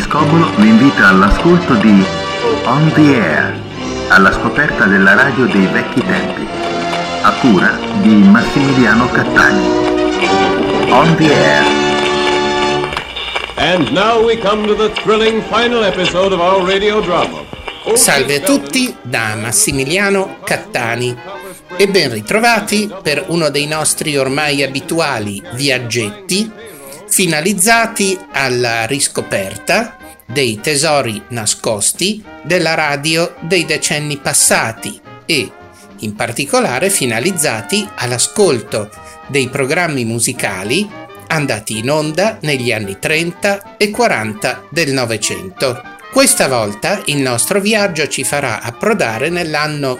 Scobolo vi invita all'ascolto di On the Air, alla scoperta della radio dei vecchi tempi, a cura di Massimiliano Cattani. On the Air. And now we come to the thrilling final episode of our radio drama. Salve a tutti da Massimiliano Cattani e ben ritrovati per uno dei nostri ormai abituali viaggetti finalizzati alla riscoperta dei tesori nascosti della radio dei decenni passati e in particolare finalizzati all'ascolto dei programmi musicali andati in onda negli anni 30 e 40 del Novecento. Questa volta il nostro viaggio ci farà approdare nell'anno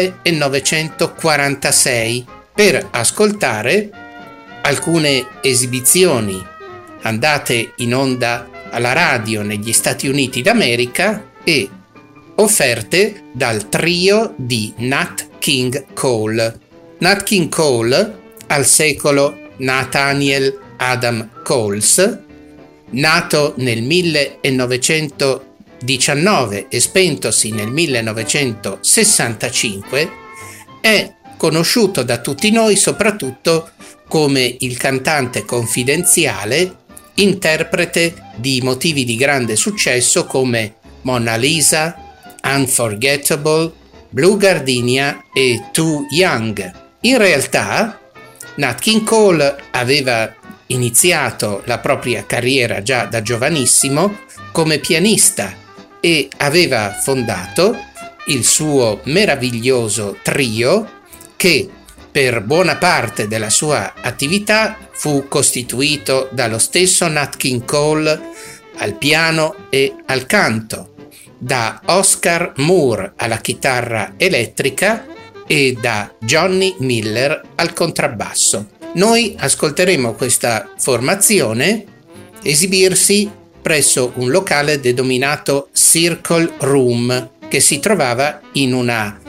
1946 per ascoltare alcune esibizioni andate in onda alla radio negli Stati Uniti d'America e offerte dal trio di Nat King Cole. Nat King Cole, al secolo Nathaniel Adam Coles, nato nel 1919 e spentosi nel 1965, è conosciuto da tutti noi soprattutto come il cantante confidenziale, interprete di motivi di grande successo come Mona Lisa, Unforgettable, Blue Gardenia e Too Young. In realtà, Nat King Cole aveva iniziato la propria carriera già da giovanissimo come pianista e aveva fondato il suo meraviglioso trio che per buona parte della sua attività fu costituito dallo stesso Nat King Cole al piano e al canto, da Oscar Moore alla chitarra elettrica e da Johnny Miller al contrabbasso. Noi ascolteremo questa formazione esibirsi presso un locale denominato Circle Room che si trovava in una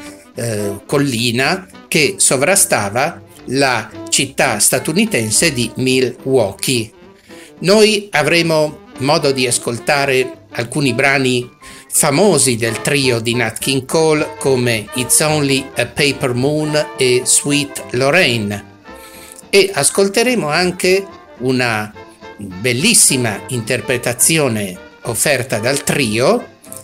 collina che sovrastava la città statunitense di Milwaukee. Noi avremo modo di ascoltare alcuni brani famosi del trio di Nat King Cole come It's Only a Paper Moon e Sweet Lorraine e ascolteremo anche una bellissima interpretazione offerta dal trio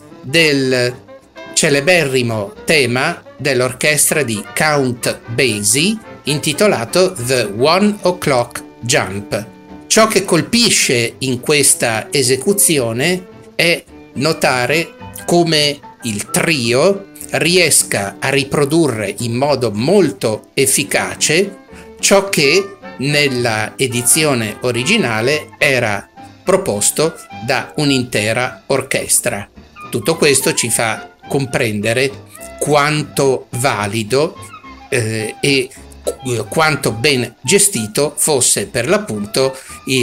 del celeberrimo tema dell'orchestra di Count Basie intitolato The One O'Clock Jump. Ciò che colpisce in questa esecuzione è notare come il trio riesca a riprodurre in modo molto efficace ciò che nella edizione originale era proposto da un'intera orchestra. Tutto questo ci fa comprendere quanto valido e quanto ben gestito fosse per l'appunto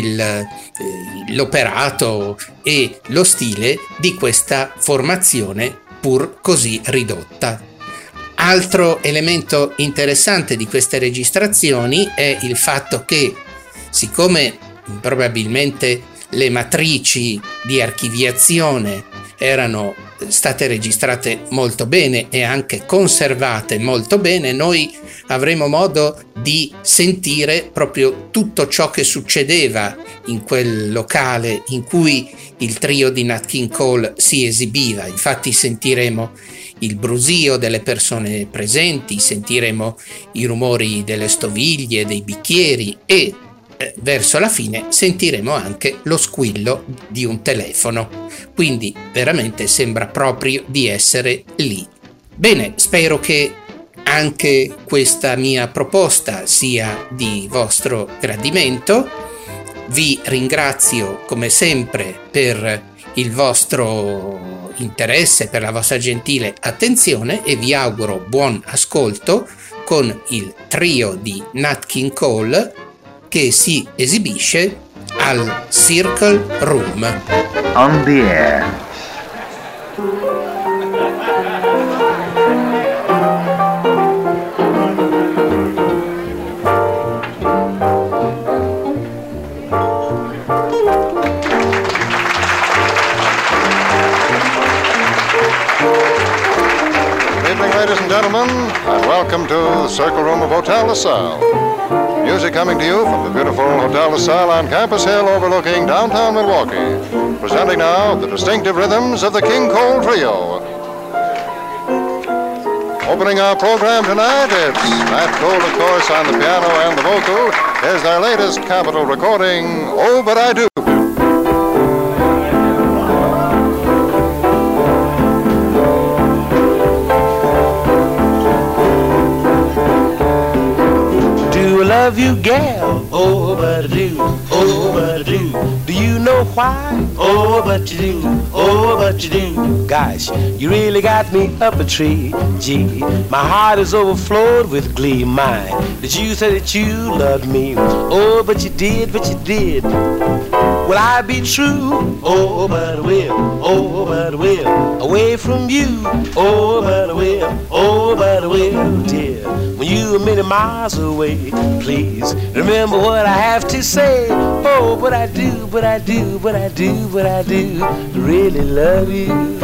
l'operato e lo stile di questa formazione pur così ridotta. Altro elemento interessante di queste registrazioni è il fatto che, siccome probabilmente le matrici di archiviazione erano state registrate molto bene e anche conservate molto bene, noi avremo modo di sentire proprio tutto ciò che succedeva in quel locale in cui il trio di Nat King Cole si esibiva. Infatti sentiremo il brusio delle persone presenti, sentiremo i rumori delle stoviglie, dei bicchieri e verso la fine sentiremo anche lo squillo di un telefono, quindi veramente sembra proprio di essere lì. Bene, spero che anche questa mia proposta sia di vostro gradimento. Vi ringrazio come sempre per il vostro interesse, per la vostra gentile attenzione e vi auguro buon ascolto con il trio di Nat King Cole che si esibisce al Circle Room. On the Air. welcome to the Circle Room of Hotel LaSalle. Music coming to you from the beautiful Hotel LaSalle on Campus Hill overlooking downtown Milwaukee. Presenting now the distinctive rhythms of the King Cole Trio. Opening our program tonight, it's Nat Cole, of course, on the piano and the vocal. Here's their latest Capitol recording, Oh, But I Do. Love you, gal, oh, but I do, oh, but I do. Do you know why? Oh, but you do, oh, but you do. Gosh, you really got me up a tree. Gee, my heart is overflowed with glee. My, that you said that you loved me. Oh, but you did, but you did. Will I be true? Oh, but I will, oh, but I will. Away from you, oh, but I will, oh, but I will, dear. When you are many miles away, please remember what I have to say. Oh, but I do, but I do, but I do, but I do really love you.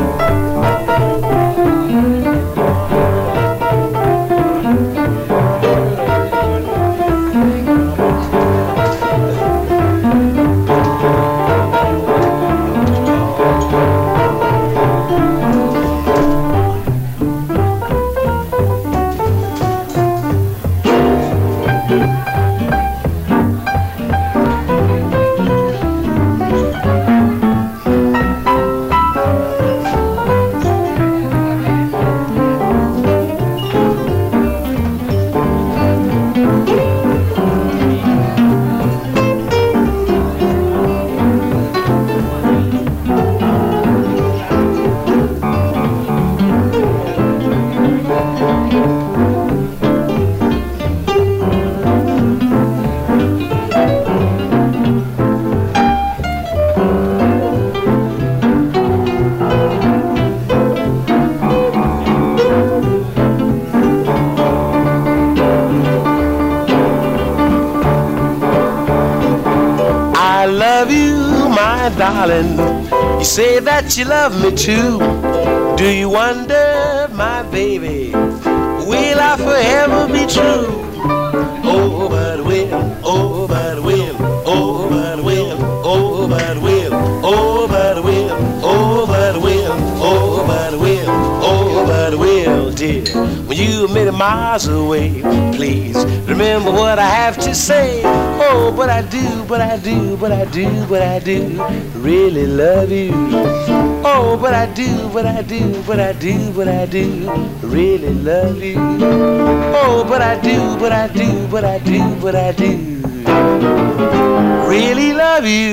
Darling, you say that you love me too. Do you wonder, my baby, will I forever be true? Oh, but I will, oh, but I will, oh, but I will, oh, but I will, oh, but I will, oh, but I will, oh, but I will, oh, but I will, dear. When you are many miles away, please remember what I have to say. Oh, but I do, but I do, but I do, but I do really love you. Oh, but I do, but I do, but I do, but I do really love you. Oh, but I do, but I do, but I do, but I do really love you.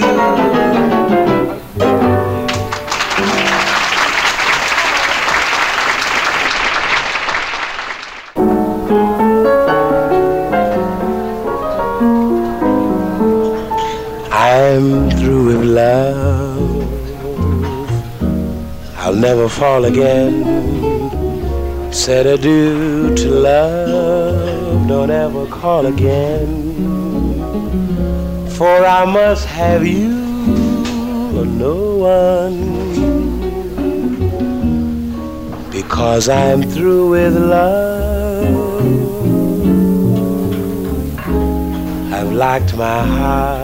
I'm through with love. I'll never fall again. Said adieu to love. Don't ever call again. For I must have you or no one. Because I'm through with love. I've locked my heart.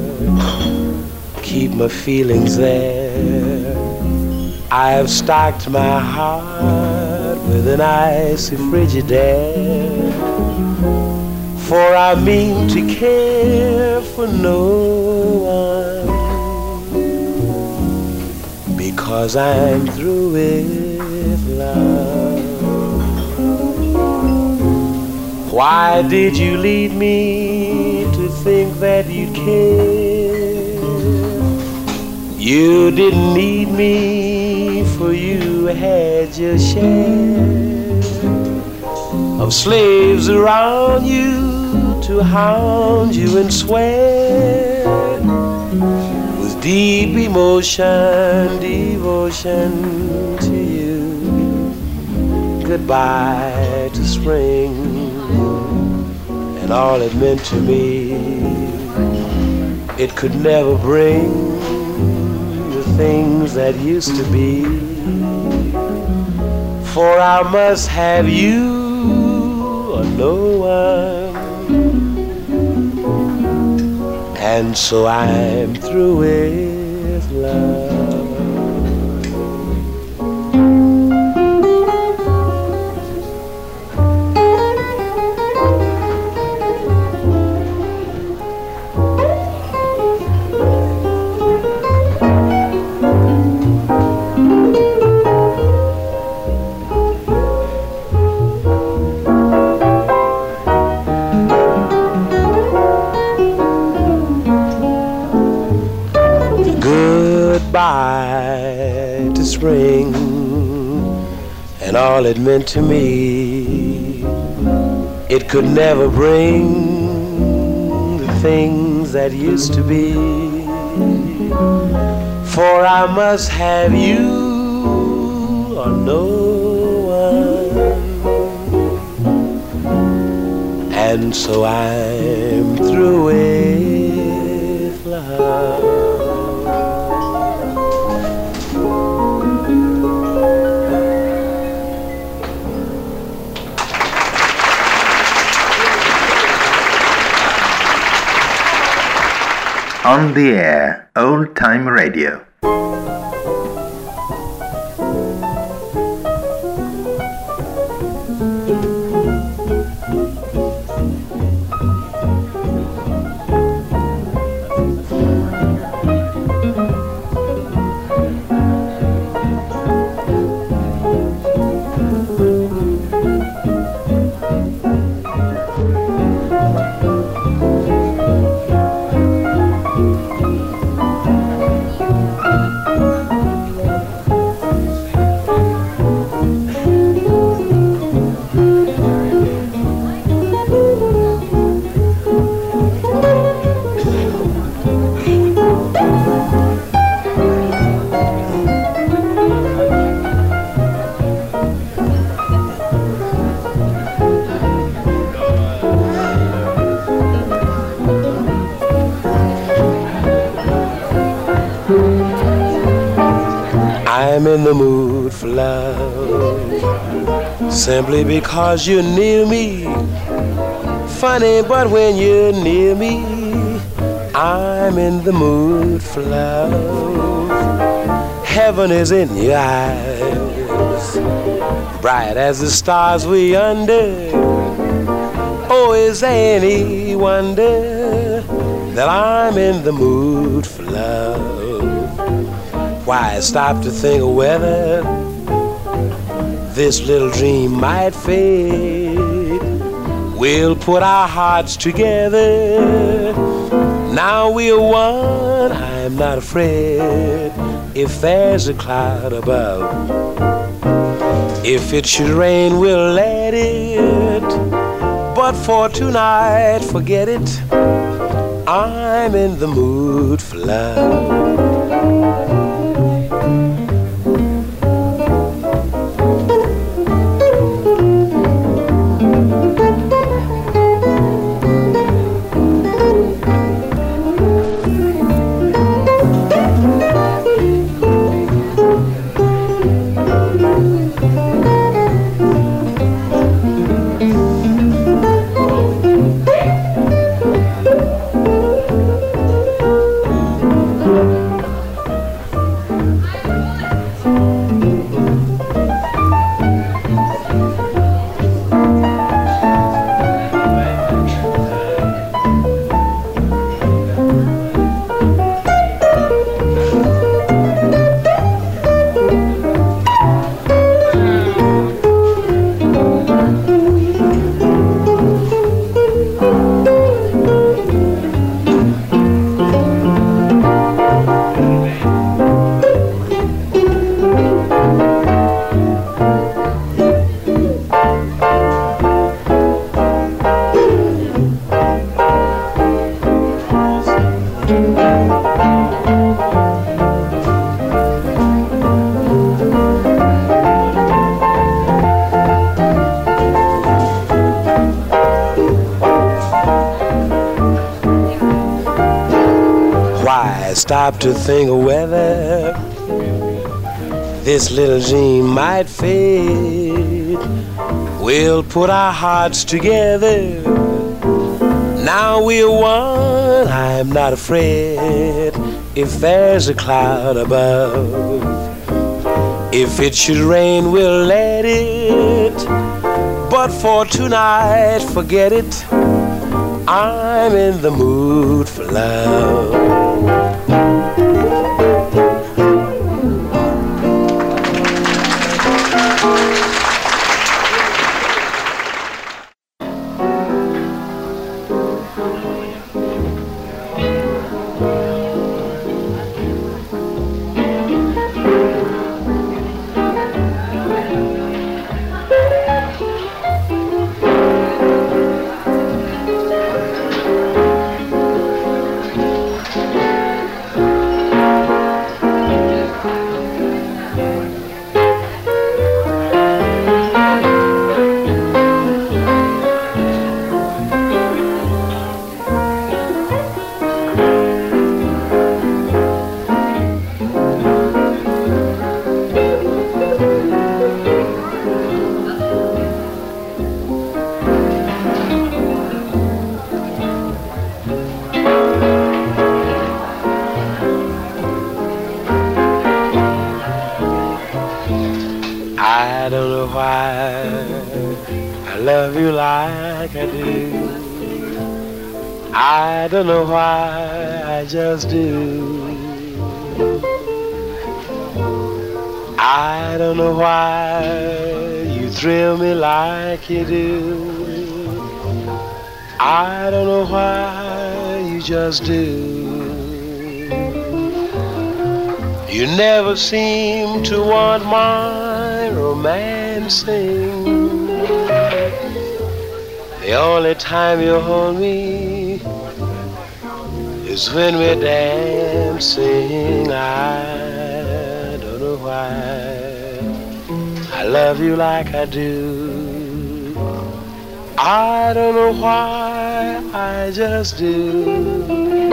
Keep my feelings there. I have stocked my heart with an icy Frigidaire. For I mean to care for no one. Because I'm through with love. Why did you lead me to think that you'd care? You didn't need me, for you had your share of slaves around you to hound you and swear with deep emotion, devotion to you. Goodbye to spring and all it meant to me. It could never bring things that used to be. For I must have you no one. And so I'm through with love. Goodbye to spring and all it meant to me. It could never bring the things that used to be. For I must have you or no one. And so I'm through with love. On the Air, Old Time Radio. I'm in the mood for love, simply because you're near me. Funny, but when you're near me, I'm in the mood for love. Heaven is in your eyes, bright as the stars we under. Oh, is there any wonder that I'm in the mood for love? Why stop to think of whether this little dream might fade? We'll put our hearts together. Now we're one, I'm not afraid. If there's a cloud above, if it should rain, we'll let it. But for tonight, forget it. I'm in the mood for love. Stop to think of whether this little dream might fade. We'll put our hearts together. Now we're one. I'm not afraid if there's a cloud above. If it should rain, we'll let it. But for tonight, forget it. I'm in the mood for love. I don't know why I love you like I do. I don't know why I just do. I don't know why you thrill me like you do. I don't know why you just do. You never seem to want my romancing. The only time you hold me is when we're dancing. I don't know why I love you like I do. I don't know why I just do.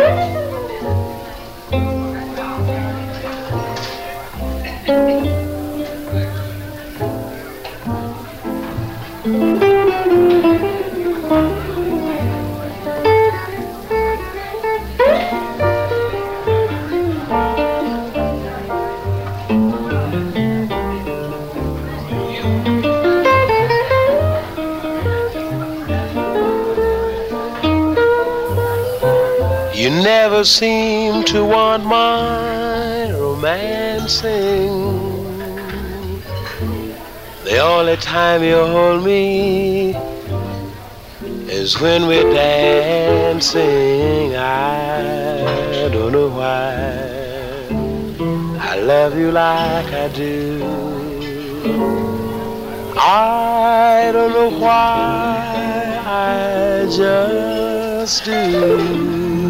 You never seem to want my romancing. The only time you hold me is when we're dancing. I don't know why I love you like I do. I don't know why I just do.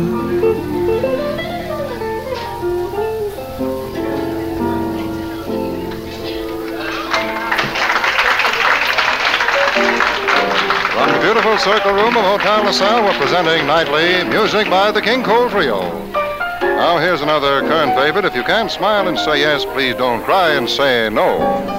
From the beautiful Circle Room of Hotel LaSalle, we're presenting nightly music by the King Cole Trio. Now here's another current favorite. If you can't smile and say yes, please don't cry and say no.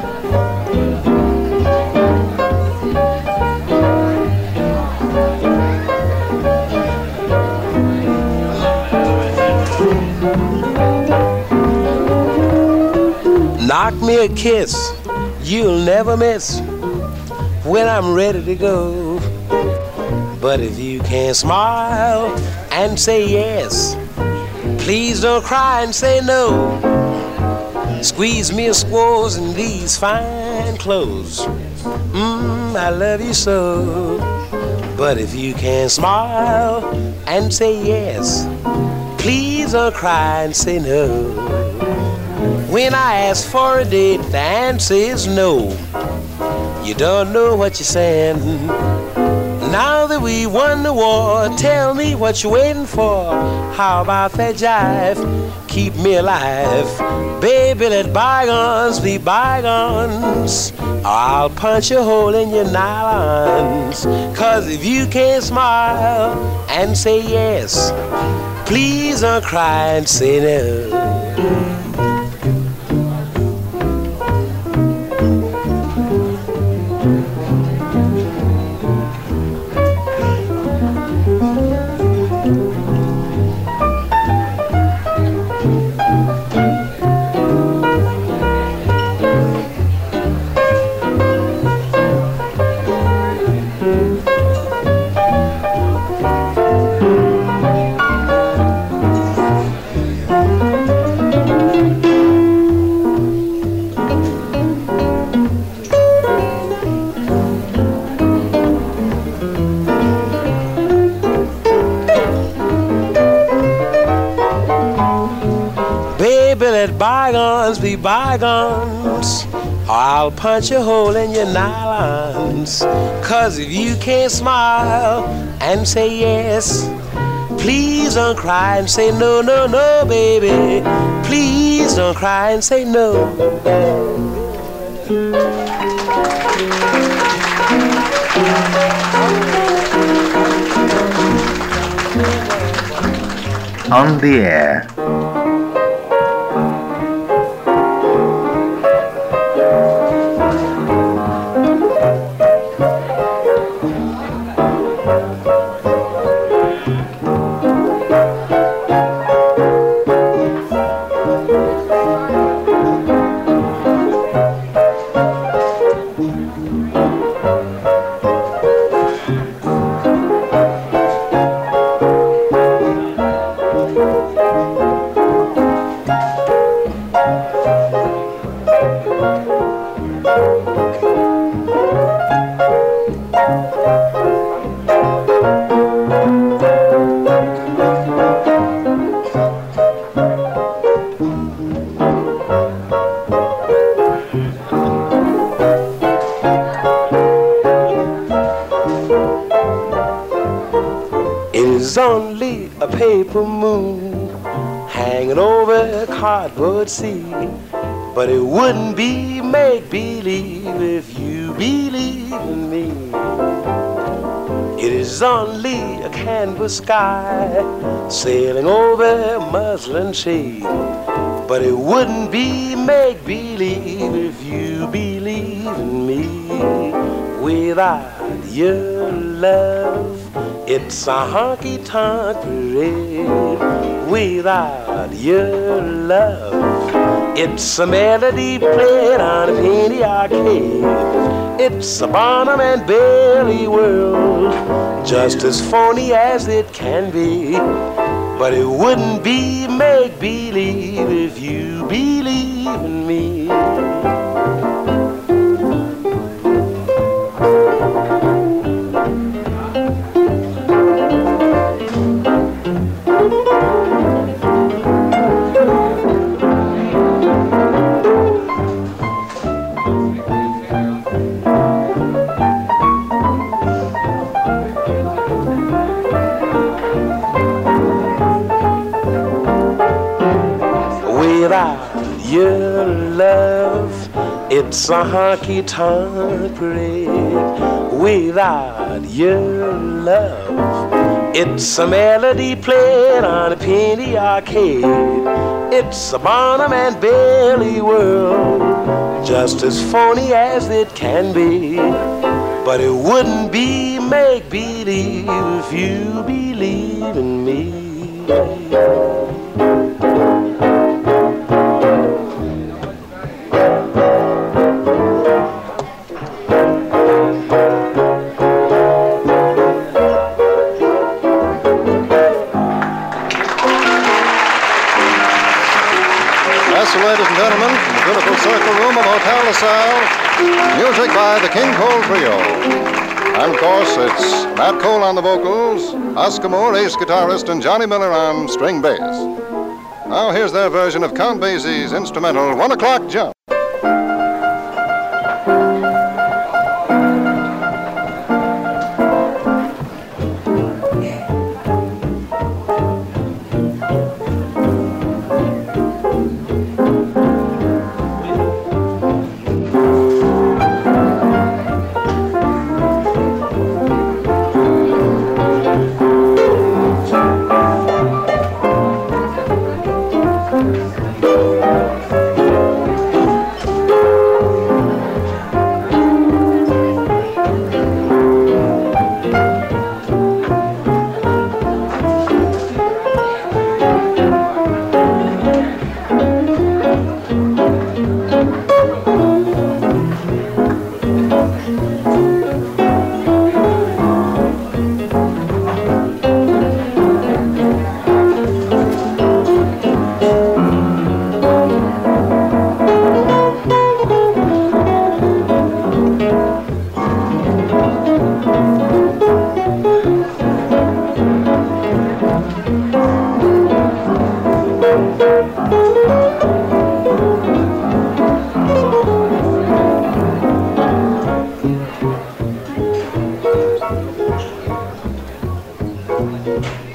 Knock me a kiss, you'll never miss when I'm ready to go. But if you can't smile and say yes, please don't cry and say no. Squeeze me a squoze in these fine clothes. I love you so. But if you can't smile and say yes, please don't cry and say no. When I ask for a date, the answer is no. You don't know what you're saying. Now that we won the war, tell me what you're waiting for. How about that jive? Keep me alive. Baby, let bygones be bygones. Or I'll punch a hole in your nylons. 'Cause if you can't smile and say yes, please don't cry and say no. Let bygones be bygones, or I'll punch a hole in your nylons. 'Cause if you can't smile and say yes, please don't cry and say no, no, no, baby. Please don't cry and say no. On the air. Only a paper moon hanging over a cardboard sea, but it wouldn't be make-believe if you believe in me. It is only a canvas sky sailing over a muslin shade, but it wouldn't be make-believe if you believe in me. Without your love, it's a honky-tonk parade. Without your love, it's a melody played on a penny arcade. It's a Barnum and Bailey world, just as phony as it can be. But it wouldn't be make-believe if you believe in me. Your love, it's a honky-tonk parade. Without your love, it's a melody played on a penny arcade. It's a Barnum and Bailey world, just as phony as it can be. But it wouldn't be make-believe if you believe in me. Ladies and gentlemen, from the beautiful circle room of Hotel LaSalle, music by the King Cole Trio. And of course, it's Nat Cole on the vocals, Oscar Moore, ace guitarist, and Johnny Miller on string bass. Now here's their version of Count Basie's instrumental 1 O'Clock Jump.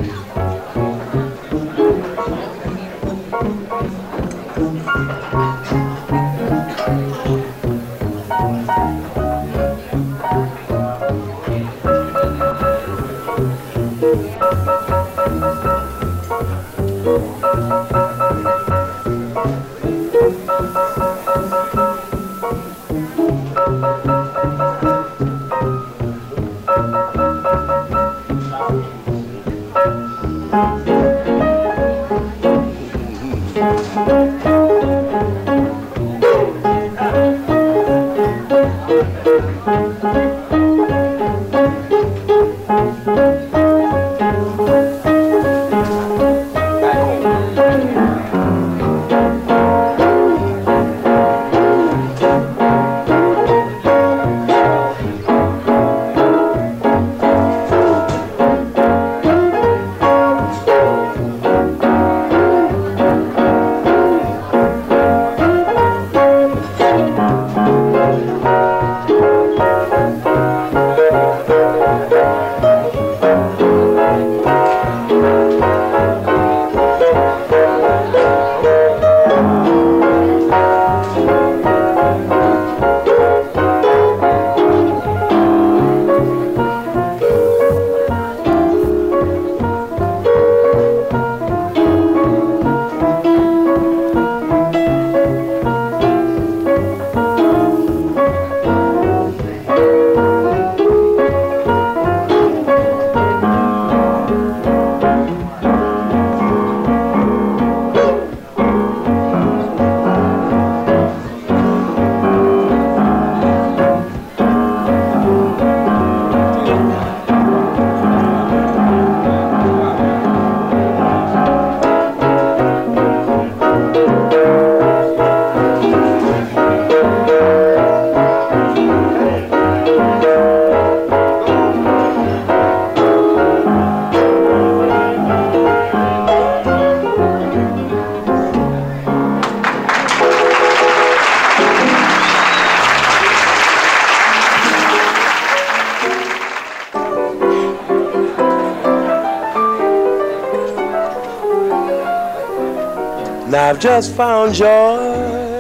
Now I've just found joy.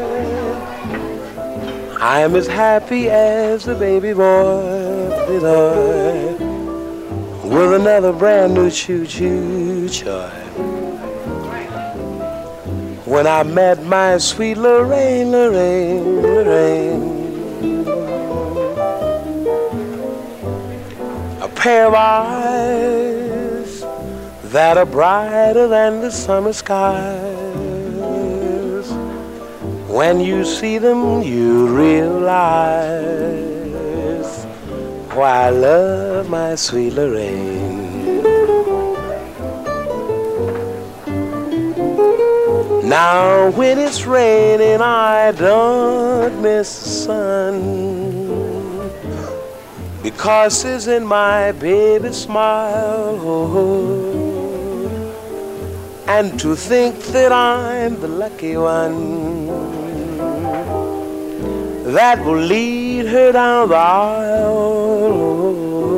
I'm as happy as a baby boy with another brand new choo-choo toy. When I met my sweet Lorraine, Lorraine, Lorraine, a pair of eyes that are brighter than the summer skies. When you see them, you realize why I love my sweet Lorraine. Now when it's raining, I don't miss the sun, because it's in my baby's smile. And to think that I'm the lucky one that will lead her down the aisle.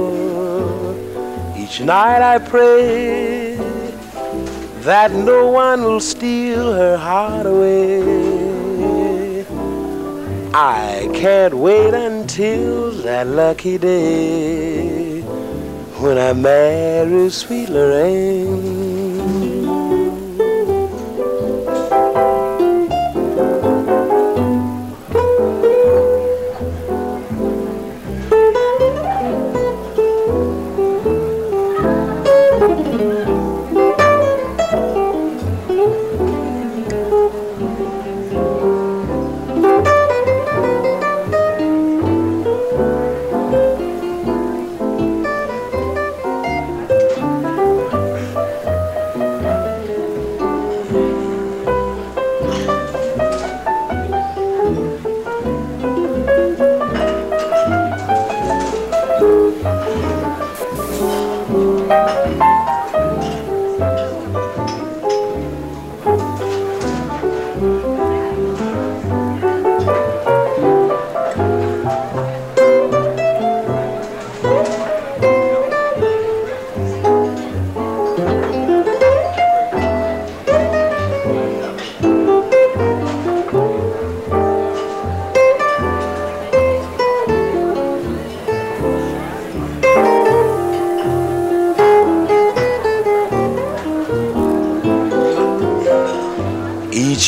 Each night I pray that no one will steal her heart away. I can't wait until that lucky day when I marry sweet Lorraine.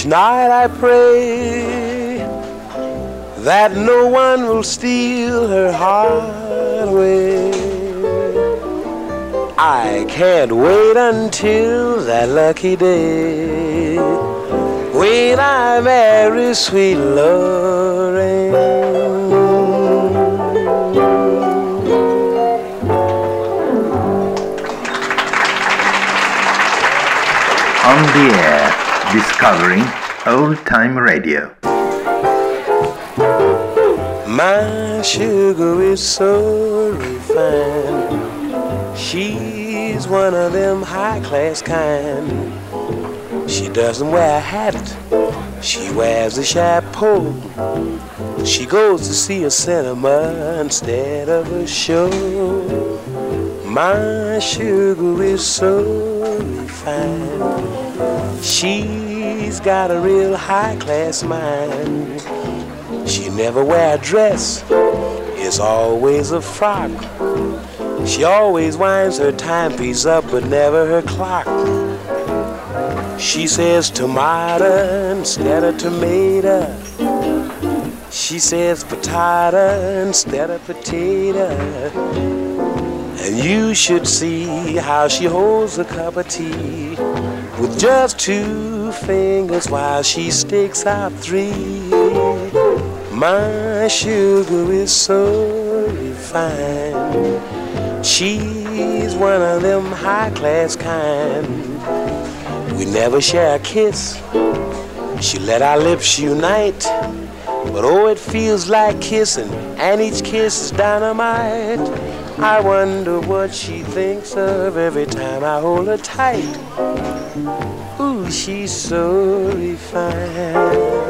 Each night I pray that no one will steal her heart away. I can't wait until that lucky day when I marry sweet Lorraine. On the air, discovering old-time radio. My sugar is so refined. She's one of them high-class kind. She doesn't wear a hat, she wears a chapeau. She goes to see a cinema instead of a show. My sugar is so refined. She's got a real high-class mind. She never wear a dress, it's always a frock. She always winds her timepiece up, but never her clock. She says tomato instead of tomato. She says potato instead of potato. And you should see how she holds a cup of tea with just 2 fingers while she sticks out 3. My sugar is so refined. She's one of them high-class kind. We never share a kiss. She let our lips unite. But oh, it feels like kissing, and each kiss is dynamite. I wonder what she thinks of every time I hold her tight. Ooh, she's so refined.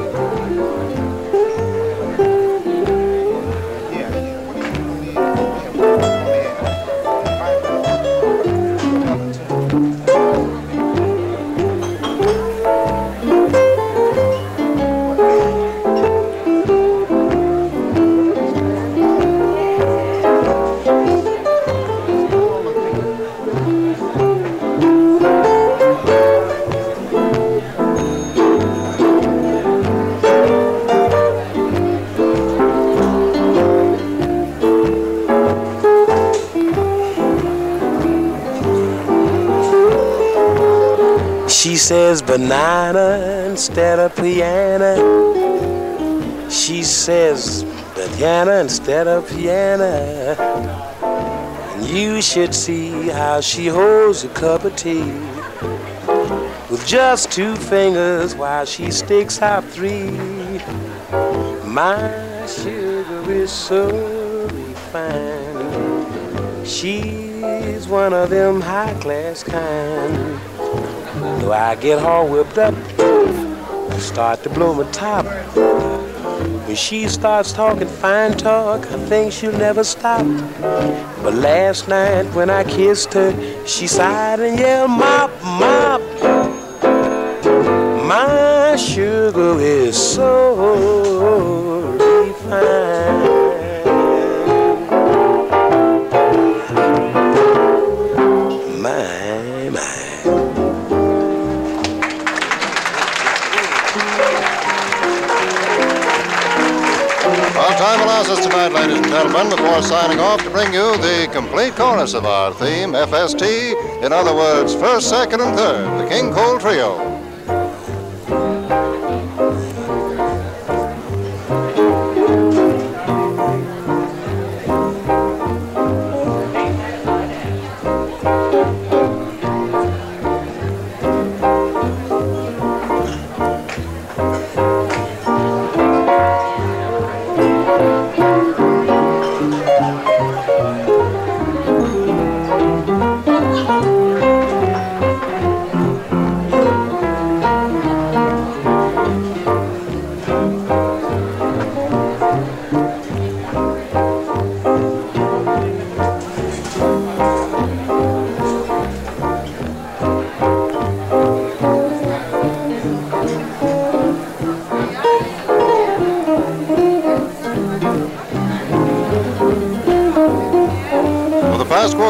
She says banana instead of piano. She says banana instead of piano. And you should see how she holds a cup of tea with just 2 fingers while she sticks out 3. My sugar is so refined. She's one of them high-class kind. Though I get all whipped up, I start to blow my top. When she starts talking fine talk, I think she'll never stop. But last night when I kissed her, she sighed and yelled, "Mop, mop." My sugar is so refined. Time allows us tonight, ladies and gentlemen, before signing off, to bring you the complete chorus of our theme, FST, in other words, first, second, and third, the King Cole Trio.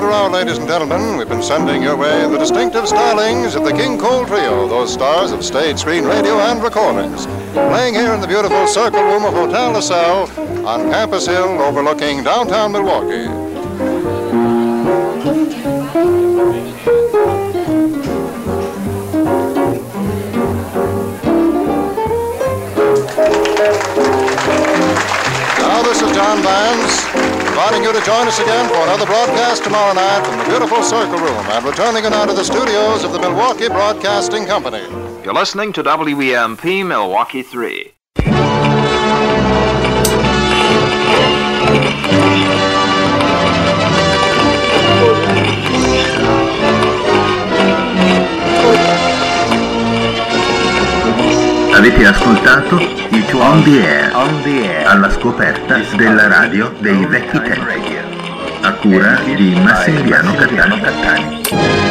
around, ladies and gentlemen, we've been sending your way the distinctive stylings of the King Cole Trio, those stars of stage, screen, radio, and recordings, playing here in the beautiful Circle Room of Hotel LaSalle on Campus Hill overlooking downtown Milwaukee. Now this is John Vance, inviting you to join us again for another broadcast tomorrow night from the beautiful Circle Room, and returning now to the studios of the Milwaukee Broadcasting Company. You're listening to WEMP Milwaukee 3. Avete ascoltato il On the Air, alla scoperta della radio dei vecchi tempi, a cura di Massimiliano Cattani.